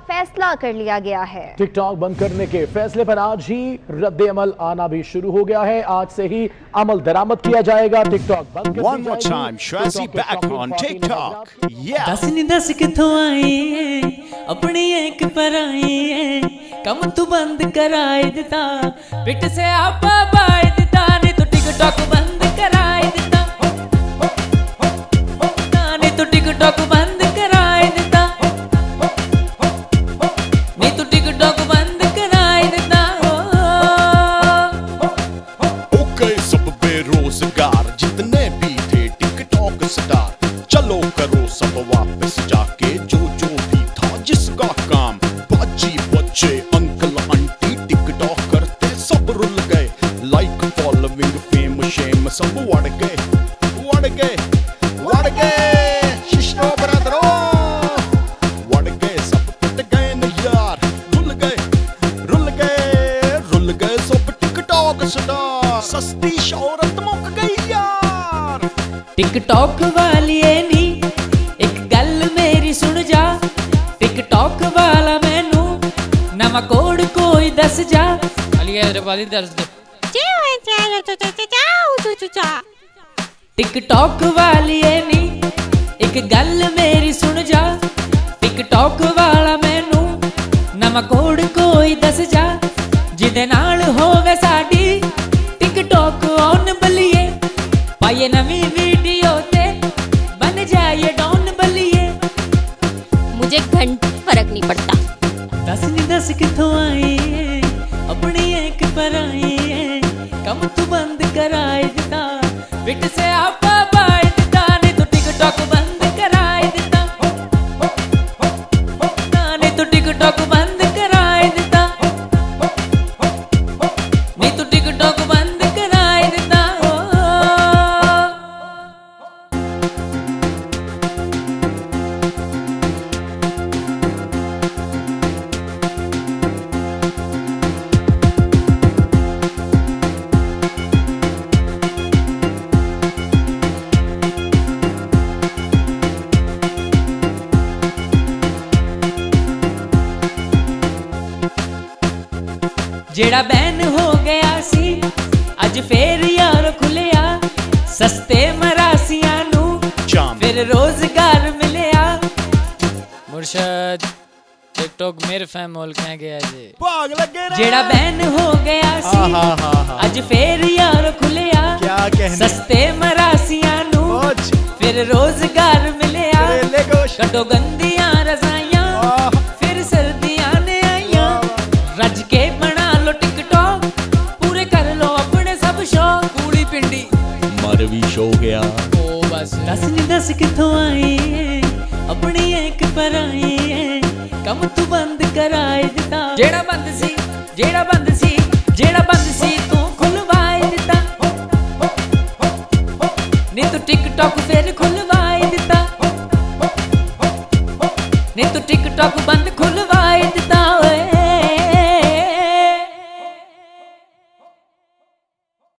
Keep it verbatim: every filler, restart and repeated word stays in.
फैसला कर लिया गया है। टिकटॉक बंद करने के फैसले पर आज ही रद्द अमल आना भी शुरू हो गया है। आज से ही अमल दरामद किया जाएगा। टिकटॉक बंद कर One more time, Shrazi back on TikTok. Yeah. दस नी दस किथों आई अपनी एक पर आई कम तू बंद कराए दिता पिट से आपा बाय दिता नहीं तो टिकटॉक बंद कराए दिता नहीं तो टिकटॉक बंद कराए दिता नहीं तो टिकटॉक बंद कराए दिता। ओके सब बेरोजगार जितने भी थे टिकटॉक स्टार चलो करो सब वापस जाके जो जो भी था जिसका काम बाजी बच्चे अंकल आंटी टिकटॉक करते सब रुल गए लाइक फॉलोइंग फेम शेम सब बढ़ गए बढ़ गए बढ़ गए शिष्टो ब्रदरो बढ़ गए सब पिट गए न यार रुल गए रुल गए रुल गए सब टिकटॉक स्टार सस्ती शोहरत मुक गई यार। टिकटॉक वाली नी एक गल मेरी सुन जा टिकटॉक वाला मैनू नवा कोड कोई दस जा अली दस दे टिकटॉक वाली नी एक गल मेरी सुन जा टिकटॉक वाला मैनू नवा कोड कोई दस जा जिदे नाल होवे साडी टिकटॉक ऑन बलिए पाइए नवी वीडियो ते बन जाइए डॉन बलिए मुझे घंटे फर्क नहीं पड़ता। दस नी दस किथों आई अपनी एक पर आई कम तू बंद कराए दिता बिट से आपा बाय दिता नहीं तो टिकटॉक बंद कराए दिता नहीं तो टिकटॉक बंद कराए दिता नहीं तो टिकटॉक बंद कराए दिता। जेड़ा बैन हो गया सी अज फेर यार खुलिया सस्ते मरासियां नू फिर रोजगार मिलिया। मुर्शद टिकटॉक मेरे फैम मोल कह गया जी भाग लगे रे जेड़ा बैन हो गया सी अज फेर यार खुलिया क्या कहने सस्ते मरासियां नू फिर रोजगार मिलिया। कटो गंदियां रजाइयां फिर सर्दियां ने आईयां रज के बना लो टिकटॉक पूरे कर लो अपने सब शौक कूड़ी पिंडी मर भी शो गया ओ बस दस नी दस किथों आई अपनी एक पर आई कम तू बंद कराए दिता जेड़ा बंद सी जेड़ा बंद सी जेड़ा बंद सी तू खुलवाए दिता नहीं तो टिकटॉक फिर खुलवाए दिता नहीं तो टिकटॉक बंद खुलवाए दिता।